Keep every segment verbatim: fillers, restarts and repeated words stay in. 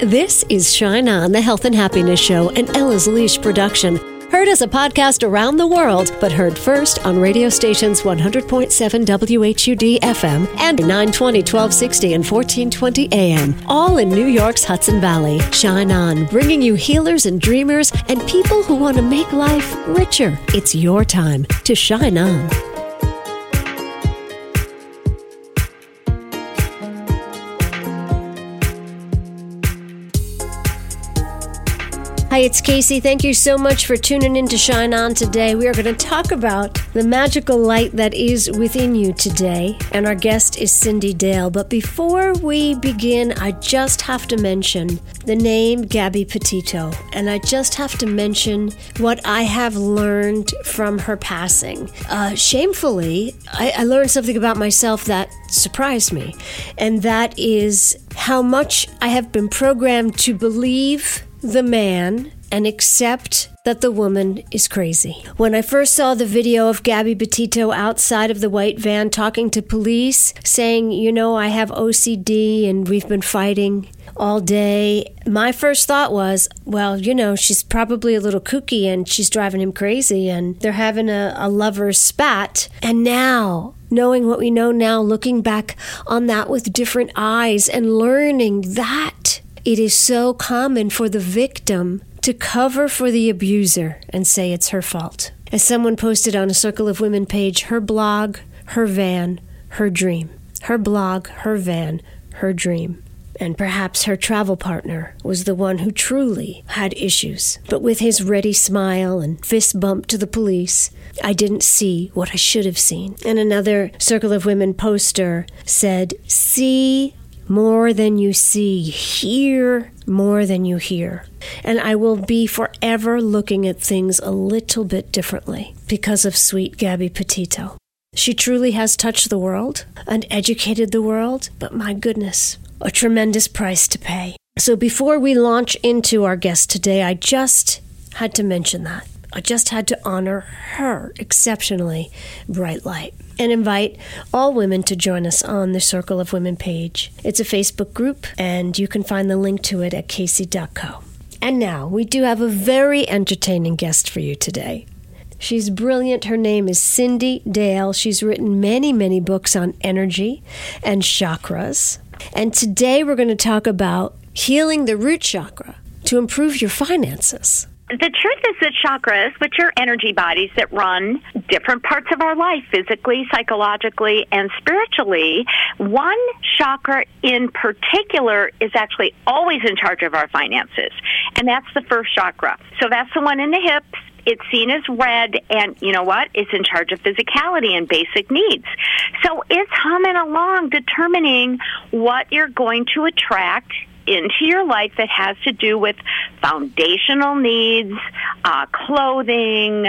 This is Shine On, the Health and Happiness Show, an Ella's Leash production. Heard as a podcast around the world, but heard first on radio stations one hundred point seven W H U D F M and nine twenty, twelve sixty, and fourteen twenty A M, all in New York's Hudson Valley. Shine On, bringing you healers and dreamers and people who want to make life richer. It's your time to shine on. Hi, it's Casey. Thank you so much for tuning in to Shine On today. We are going to talk about the magical light that is within you today, and our guest is Cyndi Dale. But before we begin, I just have to mention the name Gabby Petito, and I just have to mention what I have learned from her passing. Uh, shamefully, I, I learned something about myself that surprised me, and that is how much I have been programmed to believe the man and accept that the woman is crazy. When I first saw the video of Gabby Petito outside of the white van talking to police, saying, you know, I have O C D and we've been fighting all day, my first thought was, well, you know, she's probably a little kooky and she's driving him crazy and they're having a, a lover's spat. And now, knowing what we know now, looking back on that with different eyes and learning that it is so common for the victim to cover for the abuser and say it's her fault. As someone posted on a Circle of Women page, her blog, her van, her dream. Her blog, her van, her dream. And perhaps her travel partner was the one who truly had issues. But with his ready smile and fist bump to the police, I didn't see what I should have seen. And another Circle of Women poster said, see more than you see, hear more than you hear. And I will be forever looking at things a little bit differently because of sweet Gabby Petito. She truly has touched the world and educated the world, but my goodness, a tremendous price to pay. So before we launch into our guest today, I just had to mention that. I just had to honor her exceptionally bright light and invite all women to join us on the Circle of Women page. It's a Facebook group, and you can find the link to it at casey dot co. And now, we do have a very entertaining guest for you today. She's brilliant. Her name is Cyndi Dale. She's written many, many books on energy and chakras. And today we're going to talk about healing the root chakra to improve your finances. The truth is that chakras, which are energy bodies that run different parts of our life, physically, psychologically, and spiritually, one chakra in particular is actually always in charge of our finances, and that's the first chakra. So that's the one in the hips. It's seen as red, and you know what? It's in charge of physicality and basic needs. So it's humming along, determining what you're going to attract into your life that has to do with foundational needs, uh, clothing,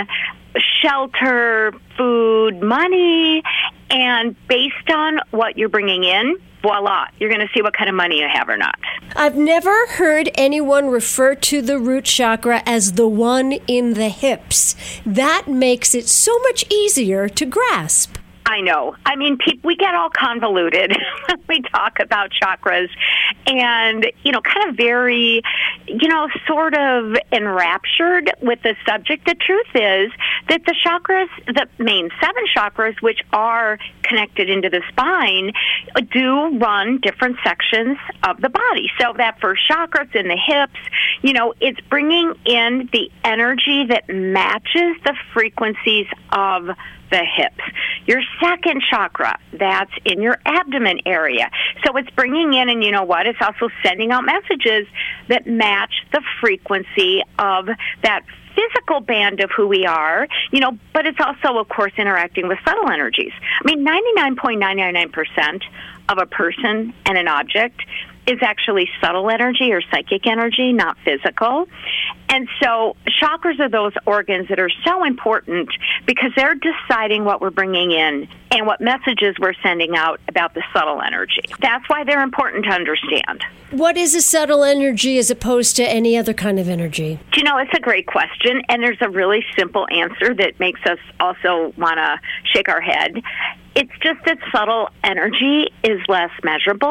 shelter, food, money, and based on what you're bringing in, voila, you're going to see what kind of money you have or not. I've never heard anyone refer to the root chakra as the one in the hips. That makes it so much easier to grasp. I know. I mean, pe- we get all convoluted when we talk about chakras and, you know, kind of very, you know, sort of enraptured with the subject. The truth is that the chakras, the main seven chakras, which are connected into the spine, do run different sections of the body. So that first chakra, it's in the hips, you know, it's bringing in the energy that matches the frequencies of the hips. Your second chakra, that's in your abdomen area. So it's bringing in, and you know what, it's also sending out messages that match the frequency of that physical band of who we are, you know, but it's also, of course, interacting with subtle energies. I mean, ninety-nine point nine nine nine percent of a person and an object is actually subtle energy or psychic energy, not physical. And so chakras are those organs that are so important because they're deciding what we're bringing in and what messages we're sending out about the subtle energy. That's why they're important to understand. What is a subtle energy as opposed to any other kind of energy? You know, it's a great question, and there's a really simple answer that makes us also want to shake our head. It's just that subtle energy is less measurable.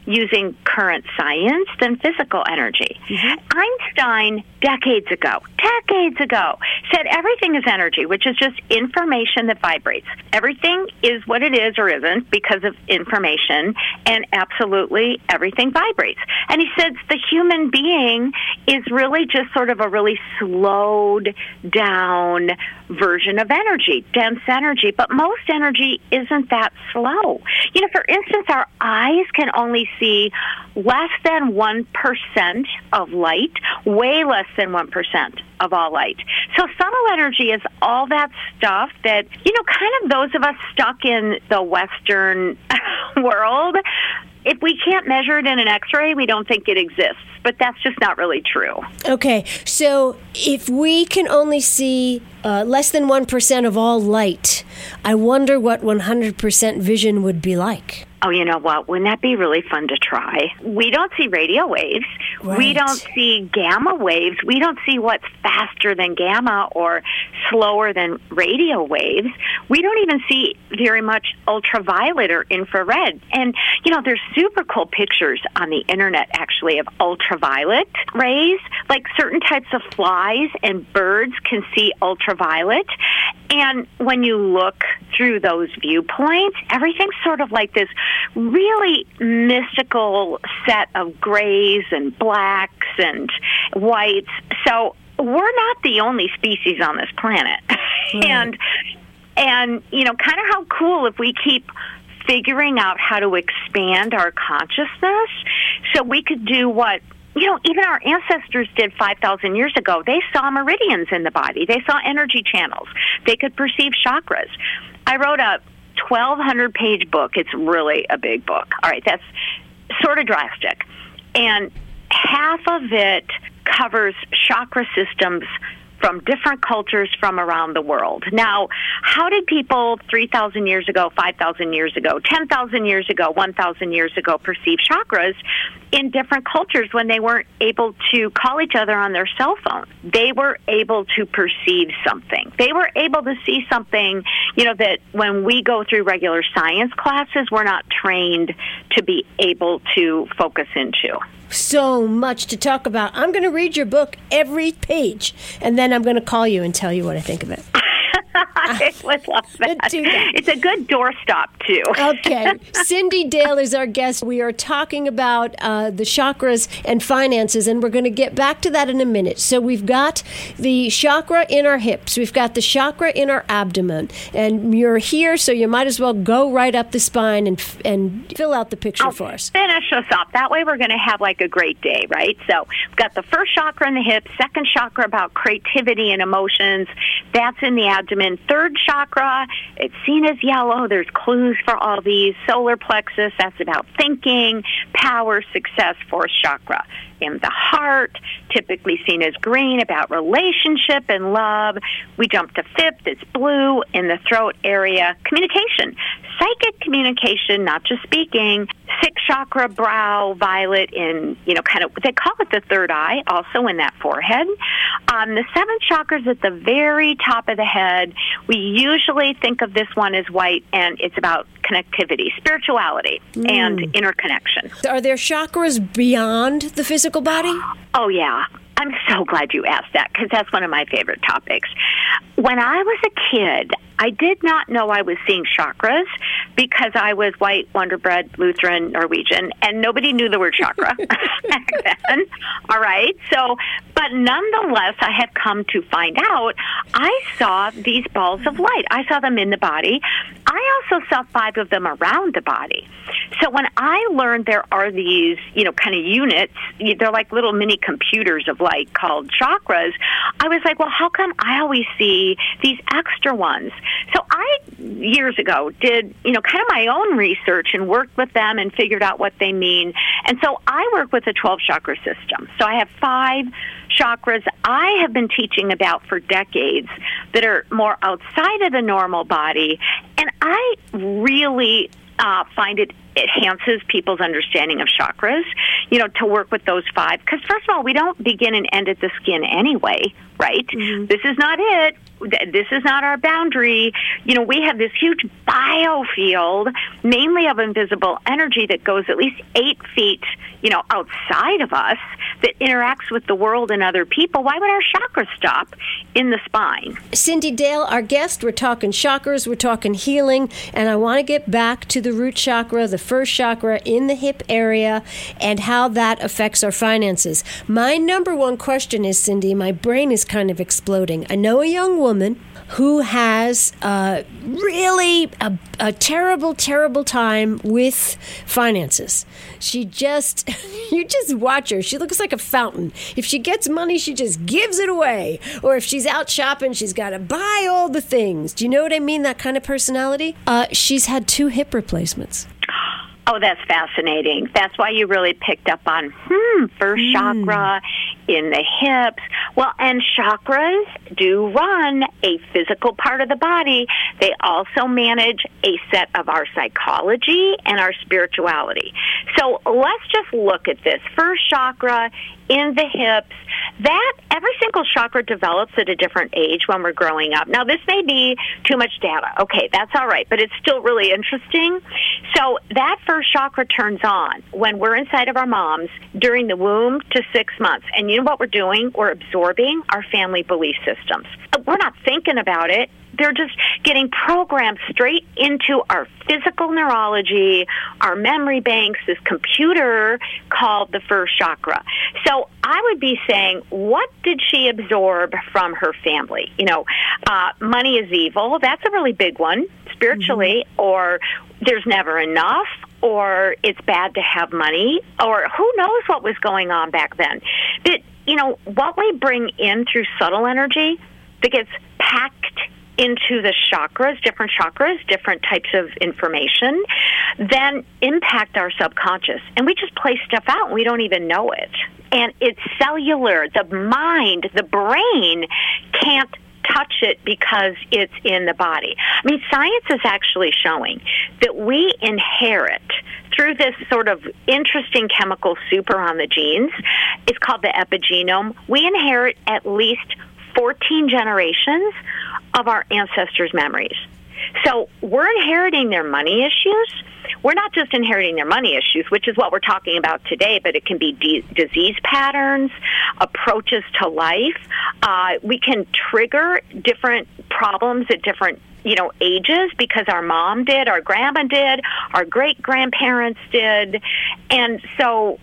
using current science than physical energy. Mm-hmm. Einstein, decades ago, decades ago, said everything is energy, which is just information that vibrates. Everything is what it is or isn't because of information, and absolutely everything vibrates. And he says the human being is really just sort of a really slowed down version of energy, dense energy, but most energy isn't that slow. You know, for instance, our eyes can only see less than one percent of light, way less than one percent of all light. So subtle energy is all that stuff that, you know, kind of those of us stuck in the Western world, if we can't measure it in an X-ray, we don't think it exists. But that's just not really true. Okay, so if we can only see uh, less than one percent of all light, I wonder what one hundred percent vision would be like. Oh, you know what? Wouldn't that be really fun to try? We don't see radio waves. Right. We don't see gamma waves. We don't see what's faster than gamma or slower than radio waves. We don't even see very much ultraviolet or infrared. And, you know, there's super cool pictures on the internet, actually, of ultraviolet rays. Like certain types of flies and birds can see ultraviolet. And when you look through those viewpoints, everything's sort of like this really mystical set of grays and blacks and whites. So we're not the only species on this planet. Right. and, and, you know, kind of how cool if we keep figuring out how to expand our consciousness so we could do what, you know, even our ancestors did five thousand years ago. They saw meridians in the body. They saw energy channels. They could perceive chakras. I wrote a twelve hundred page book. It's really a big book. All right, that's sort of drastic. And half of it covers chakra systems from different cultures from around the world. Now, how did people three thousand years ago, five thousand years ago, ten thousand years ago, one thousand years ago perceive chakras in different cultures when they weren't able to call each other on their cell phone? They were able to perceive something. They were able to see something, you know, that when we go through regular science classes, we're not trained to be able to focus into. So much to talk about. I'm going to read your book every page, and then I'm going to call you and tell you what I think of it. I would love that. Do that. It's a good doorstop, too. Okay. Cyndi Dale is our guest. We are talking about uh, the chakras and finances, and we're going to get back to that in a minute. So we've got the chakra in our hips. We've got the chakra in our abdomen. And you're here, so you might as well go right up the spine and and fill out the picture I'll for us. Finish us off. That way we're going to have like a great day, right? So we've got the first chakra in the hips, second chakra about creativity and emotions. That's in the abdomen. Third chakra, it's seen as yellow. There's clues for all these. Solar plexus, that's about thinking, power, success. Fourth chakra in the heart, typically seen as green, about relationship and love. We jump to fifth, it's blue in the throat area. Communication, psychic communication, not just speaking. Sixth chakra, brow, violet in, you know, kind of, they call it the third eye, also in that forehead. Um, the seventh chakra is at the very top of the head. We usually think of this one as white, and it's about connectivity, spirituality, mm. and interconnection. Are there chakras beyond the physical body? Oh, yeah. I'm so glad you asked that, because that's one of my favorite topics. When I was a kid, I did not know I was seeing chakras because I was white, Wonderbread, Lutheran, Norwegian, and nobody knew the word chakra back then. All right. So, but nonetheless, I have come to find out I saw these balls of light. I saw them in the body. I also saw five of them around the body. So when I learned there are these, you know, kind of units, they're like little mini computers of light called chakras, I was like, well, how come I always see these extra ones? So I, years ago, did, you know, kind of my own research and worked with them and figured out what they mean. And so I work with a twelve chakra system. So I have five chakras I have been teaching about for decades that are more outside of the normal body. And I really uh, find it enhances people's understanding of chakras, you know, to work with those five. Because first of all, we don't begin and end at the skin anyway, right? Mm-hmm. This is not it. This is not our boundary. You know, we have this huge biofield, mainly of invisible energy that goes at least eight feet, you know, outside of us that interacts with the world and other people. Why would our chakras stop in the spine? Cyndi Dale, our guest, we're talking chakras, we're talking healing, and I want to get back to the root chakra, the first chakra in the hip area, and how that affects our finances. My number one question is, Cyndi, my brain is kind of exploding. I know a young woman who has uh, really a, a terrible, terrible time with finances. She just, you just watch her. She looks like a fountain. If she gets money, she just gives it away. Or if she's out shopping, she's got to buy all the things. Do you know what I mean? That kind of personality. Uh, she's had two hip replacements. Oh, that's fascinating. That's why you really picked up on, hmm, first mm. chakra in the hips. Well, and chakras do run a physical part of the body. They also manage a set of our psychology and our spirituality. So let's just look at this. First chakra in the hips. That, every single chakra develops at a different age when we're growing up. Now, this may be too much data. Okay, that's all right, but it's still really interesting. So that first chakra turns on when we're inside of our moms during the womb to six months. And you know what we're doing? We're absorbing our family belief systems. We're not thinking about it. They're just getting programmed straight into our physical neurology, our memory banks, this computer called the first chakra. So I would be saying, what did she absorb from her family? You know, uh, money is evil. That's a really big one, spiritually, mm-hmm. or there's never enough, or it's bad to have money, or who knows what was going on back then. But, you know, what we bring in through subtle energy that gets packed into the chakras, different chakras, different types of information, then impact our subconscious. And we just play stuff out and we don't even know it. And it's cellular. The mind, the brain can't touch it because it's in the body. I mean, science is actually showing that we inherit through this sort of interesting chemical super on the genes. It's called the epigenome. We inherit at least fourteen generations of our ancestors' memories. So we're inheriting their money issues. We're not just inheriting their money issues, which is what we're talking about today, but it can be de- disease patterns, approaches to life. Uh, we can trigger different problems at different you know, ages because our mom did, our grandma did, our great-grandparents did. And so,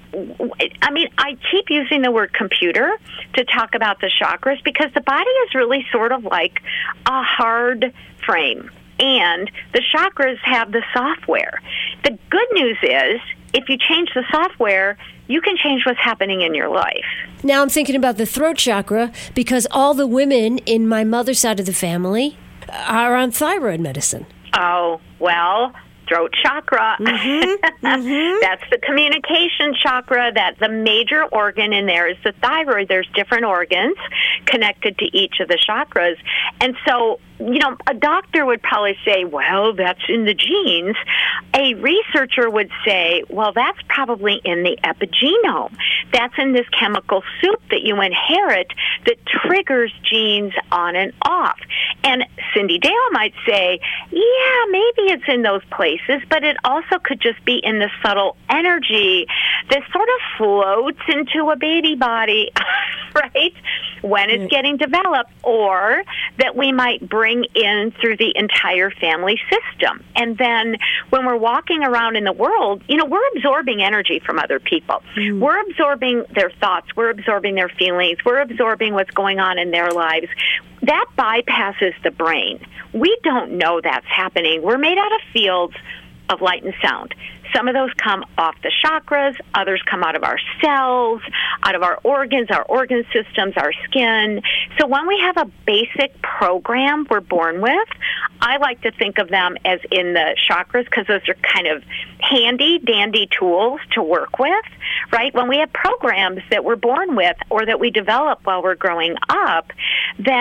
I mean, I keep using the word computer to talk about the chakras because the body is really sort of like a hard frame. And the chakras have the software. The good news is, if you change the software, you can change what's happening in your life. Now I'm thinking about the throat chakra because all the women in my mother's side of the family are on thyroid medicine. Oh, well, throat chakra. Mm-hmm. Mm-hmm. That's the communication chakra. That the major organ in there is the thyroid. There's different organs connected to each of the chakras. And so, you know, a doctor would probably say, well, that's in the genes. A researcher would say, well, that's probably in the epigenome. That's in this chemical soup that you inherit that triggers genes on and off. And Cyndi Dale might say, yeah, maybe it's in those places, but it also could just be in the subtle energy that sort of floats into a baby body, right, when it's getting developed, or that we might bring in through the entire family system. And then when we're walking around in the world, you know, we're absorbing energy from other people. Mm. We're absorbing their thoughts. We're absorbing their feelings. We're absorbing what's going on in their lives. That bypasses the brain. We don't know that's happening. We're made out of fields of light and sound. Some of those come off the chakras, others come out of our cells, out of our organs, our organ systems, our skin. So when we have a basic program we're born with, I like to think of them as in the chakras because those are kind of handy, dandy tools to work with, right? When we have programs that we're born with or that we develop while we're growing up, then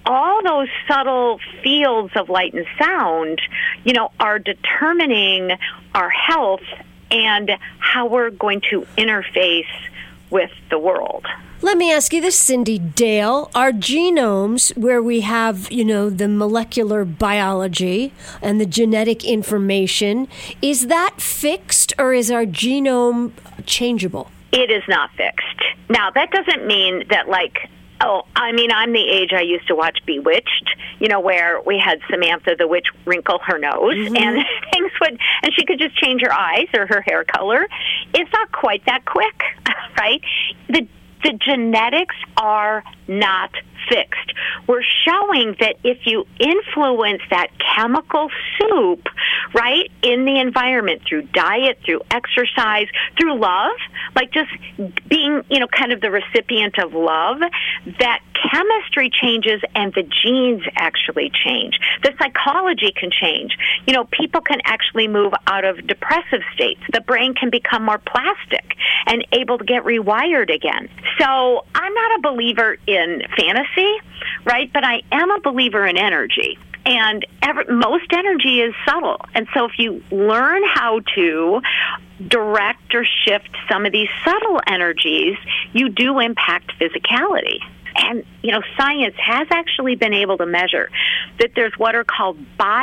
all those subtle fields of light and sound, you know, are determining our health and how we're going to interface with the world. Let me ask you this, Cindy Dale. Our genomes, where we have, you know, the molecular biology and the genetic information, is that fixed or is our genome changeable? It is not fixed. Now, that doesn't mean that, like, oh, I mean, I'm the age I used to watch Bewitched, you know, where we had Samantha the witch wrinkle her nose, mm-hmm. and things would, and she could just change her eyes or her hair color. It's not quite that quick, right? The The genetics are not fixed. We're showing that if you influence that chemical soup, right, in the environment through diet, through exercise, through love, like just being, you know, kind of the recipient of love, that chemistry changes and the genes actually change. The psychology can change. You know, people can actually move out of depressive states. The brain can become more plastic and able to get rewired again. So I'm not a believer in fantasy, right? But I am a believer in energy. And every, most energy is subtle. And so if you learn how to direct or shift some of these subtle energies, you do impact physicality. And, you know, science has actually been able to measure that there's what are called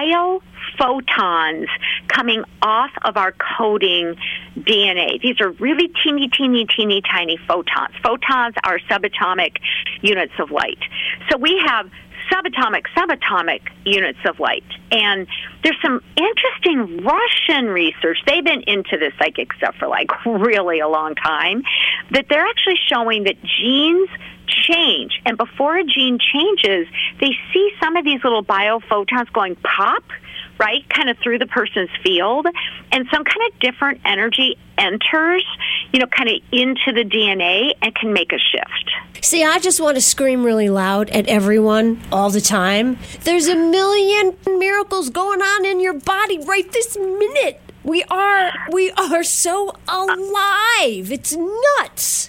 biophotons coming off of our coding D N A. These are really teeny, teeny, teeny, tiny photons. Photons are subatomic units of light. So we have subatomic, subatomic units of light. And there's some interesting Russian research. They've been into this psychic stuff for like really a long time, that they're actually showing that genes change. And before a gene changes, they see some of these little biophotons going pop, right, kind of through the person's field, and some kind of different energy enters, you know, kind of into the D N A and can make a shift. See, I just want to scream really loud at everyone all the time. There's a million miracles going on in your body right this minute. We are, we are so alive. It's nuts.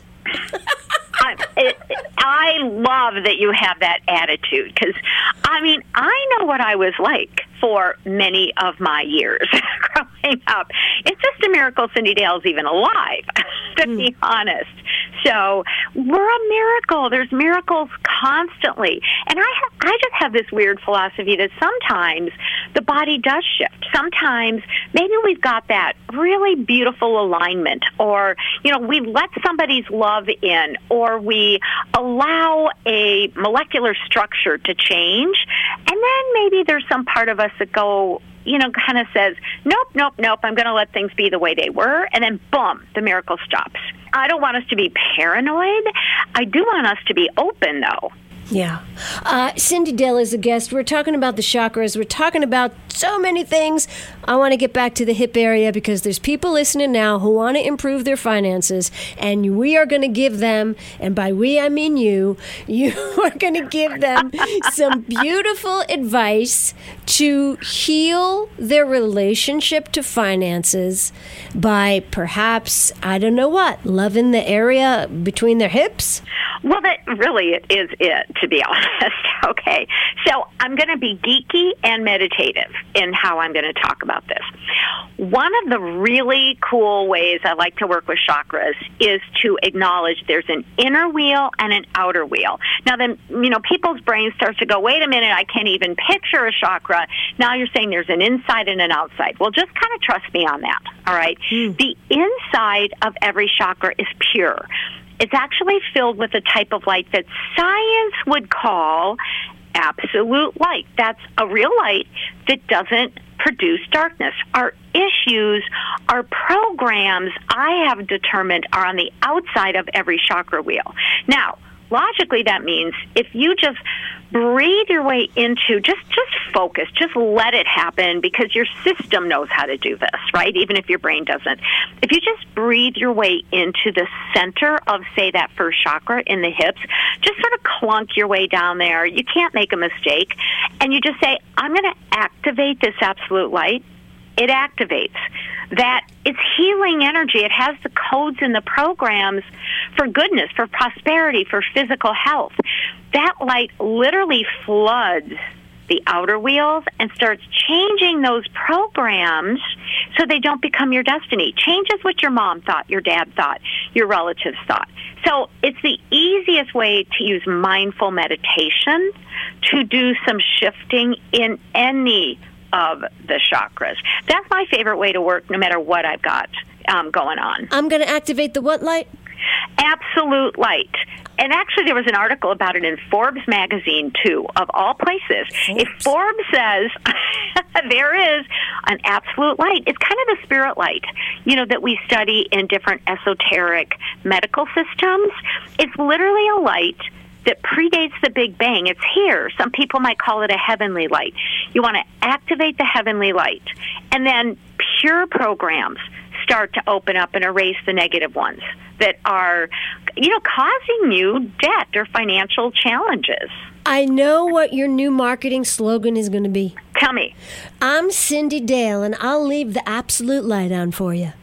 I, it, I love that you have that attitude, because, I mean, I know what I was like for many of my years growing up. It's just a miracle Cindy Dale's even alive, to mm. be honest. So we're a miracle. There's miracles constantly. And I have, I just have this weird philosophy that sometimes the body does shift. Sometimes maybe we've got that really beautiful alignment, or, you know, we let somebody's love in, or we allow a molecular structure to change, and then maybe there's some part of us that go, you know, kind of says, nope, nope, nope, I'm going to let things be the way they were, and then boom, the miracle stops. I don't want us to be paranoid. I do want us to be open, though. Yeah. Uh, Cindy Dale is a guest. We're talking about the chakras. We're talking about so many things. I want to get back to the hip area because there's people listening now who want to improve their finances, and we are going to give them, and by we I mean you, you are going to give them some beautiful advice to heal their relationship to finances by perhaps, I don't know what, loving the area between their hips? Well, that really is it, to be honest. Okay. So I'm going to be geeky and meditative in how I'm going to talk about this. One of the really cool ways I like to work with chakras is to acknowledge there's an inner wheel and an outer wheel. Now, then, you know, people's brains start to go, wait a minute, I can't even picture a chakra. Now you're saying there's an inside and an outside. Well, just kind of trust me on that, all right? Mm. The inside of every chakra is pure. It's actually filled with a type of light that science would call absolute light. That's a real light that doesn't produce darkness. Our issues, our programs, I have determined, are on the outside of every chakra wheel. Now, logically, that means if you just breathe your way into, just just focus, just let it happen, because your system knows how to do this, right? Even if your brain doesn't. If you just breathe your way into the center of, say, that first chakra in the hips, just sort of clunk your way down there. You can't make a mistake. And you just say, I'm going to activate this absolute light. It activates. That it's healing energy. It has the codes and the programs for goodness, for prosperity, for physical health. that light literally floods the outer wheels and starts changing those programs so they don't become your destiny. Changes what your mom thought, your dad thought, your relatives thought. So it's the easiest way to use mindful meditation to do some shifting in any of the chakras. That's my favorite way to work no matter what I've got um, going on. I'm going to activate the what light? Absolute light. And actually, there was an article about it in Forbes magazine, too, of all places. Forbes. If Forbes says there is an absolute light, it's kind of the spirit light, you know, that we study in different esoteric medical systems. It's literally a light that predates the Big Bang. It's here. Some people might call it a heavenly light. You want to activate the heavenly light, and then pure programs start to open up and erase the negative ones that are, you know, causing you debt or financial challenges. I know what your new marketing slogan is going to be. Tell me. I'm Cindy Dale, and I'll leave the absolute light on for you.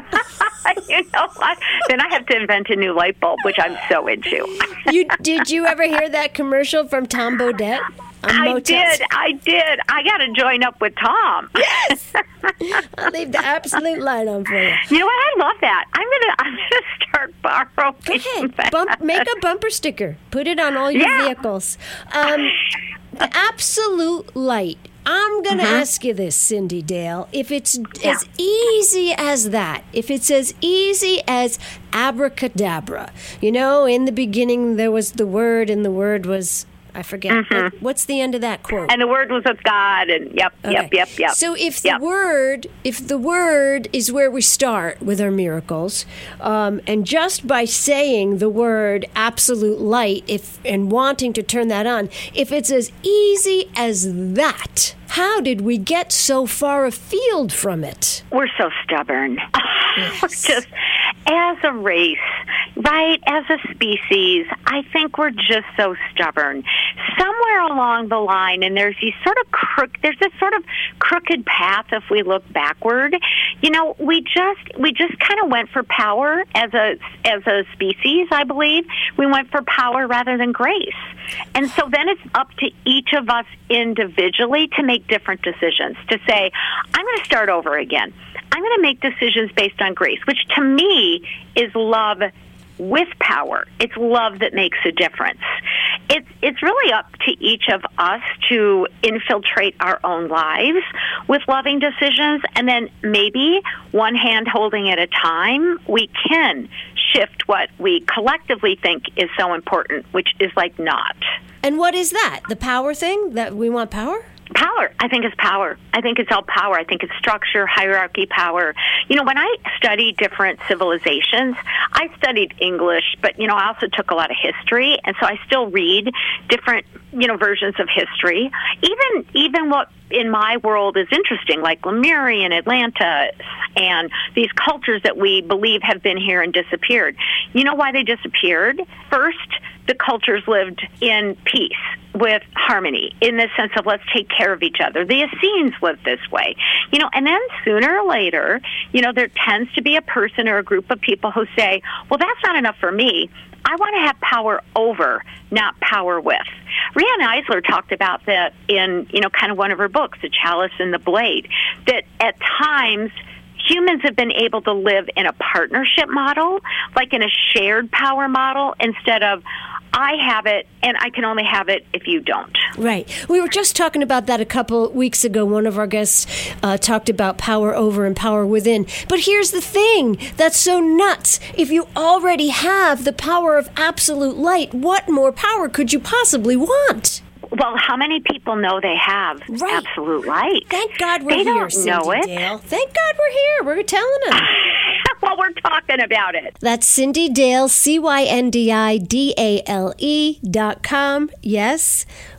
You know what? Then I have to invent a new light bulb, which I'm so into. you Did you ever hear that commercial from Tom Bodett? I did. I did. I got to join up with Tom. Yes. I'll leave the absolute light on for you. You know what? I love that. I'm gonna. I'm gonna start borrowing. Go ahead. Bump, make a bumper sticker. Put it on all your yeah. vehicles. Um, the absolute light. I'm going to mm-hmm. ask you this, Cindy Dale. If it's yeah. as easy as that, if it's as easy as abracadabra, you know, in the beginning there was the word, and the word was, I forget, mm-hmm. what's the end of that quote? And the word was with God, and yep, okay. yep, yep, yep. So if yep. the word, if the word is where we start with our miracles, um, and just by saying the word absolute light, if and wanting to turn that on, if it's as easy as that, how did we get so far afield from it? We're so stubborn. Yes. We're just, as a race, right, as a species, I think we're just so stubborn. Somewhere along the line, and there's these sort of crook, there's this sort of crooked path if we look backward. You know, we just we just kind of went for power as a as a species, I believe. We went for power rather than grace. And so then it's up to each of us individually to make different decisions, to say, I'm going to start over again. I'm going to make decisions based on grace, which to me is love with power. It's love that makes a difference. It's it's really up to each of us to infiltrate our own lives with loving decisions, and then maybe one hand holding at a time, we can shift what we collectively think is so important, which is like not. And what is that? The power thing? That we want power? Power. I think it's power. I think it's all power. I think it's structure, hierarchy, power. You know, when I study different civilizations, I studied English, but, you know, I also took a lot of history, and so I still read different, you know, versions of history. Even, even what in my world is interesting, like Lemurian, Atlanta, and these cultures that we believe have been here and disappeared. You know why they disappeared? First, the cultures lived in peace with harmony, in the sense of let's take care of each other. The Essenes lived this way. You know, and then sooner or later, you know, there tends to be a person or a group of people who say, well, that's not enough for me. I want to have power over, not power with. Rihanna Eisler talked about that in, you know, kind of one of her books, The Chalice and the Blade, that at times humans have been able to live in a partnership model, like in a shared power model, instead of I have it, and I can only have it if you don't. Right. We were just talking about that a couple weeks ago. One of our guests uh, talked about power over and power within. But here's the thing that's so nuts. If you already have the power of absolute light, what more power could you possibly want? Well, how many people know they have right. absolute light? Thank God we're they here, don't Cindy know it. Dale. Thank God we're here. We're telling them. Well, we're talking about it. That's Cindy Dale, C Y N D I D A L E dot com. Yes,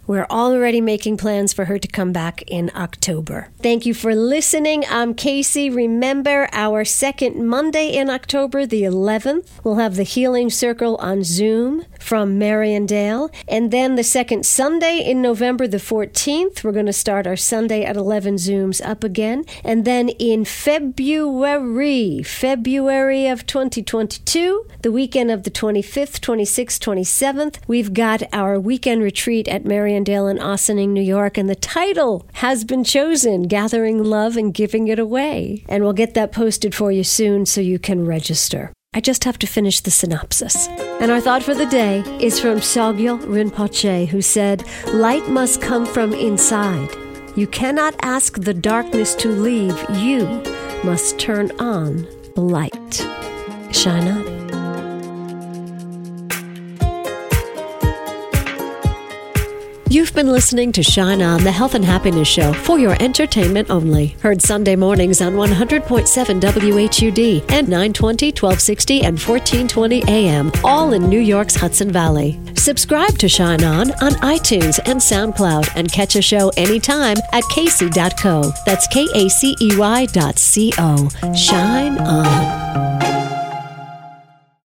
We're already making plans for her to come back in October. Thank you for listening. I'm Casey. Remember, our second Monday in October, the eleventh, we'll have the Healing Circle on Zoom from Mariandale. And then the second Sunday in November, the fourteenth, we're going to start our Sunday at eleven Zooms up again. And then in February, February of twenty twenty-two, the weekend of the twenty-fifth, twenty-sixth, twenty-seventh, we've got our weekend retreat at Mariandale in Ossining, New York, and the title has been chosen, Gathering Love and Giving It Away. And we'll get that posted for you soon so you can register. I just have to finish the synopsis. And our thought for the day is from Sogyal Rinpoche, who said, "Light must come from inside. You cannot ask the darkness to leave. You must turn on the light." Shine on. You've been listening to Shine On, the Health and Happiness Show, for your entertainment only. Heard Sunday mornings on one hundred point seven W H U D and nine twenty, twelve sixty, and fourteen twenty A M, all in New York's Hudson Valley. Subscribe to Shine On on iTunes and SoundCloud and catch a show anytime at Casey dot co. That's K A C E Y dot C O. Shine On.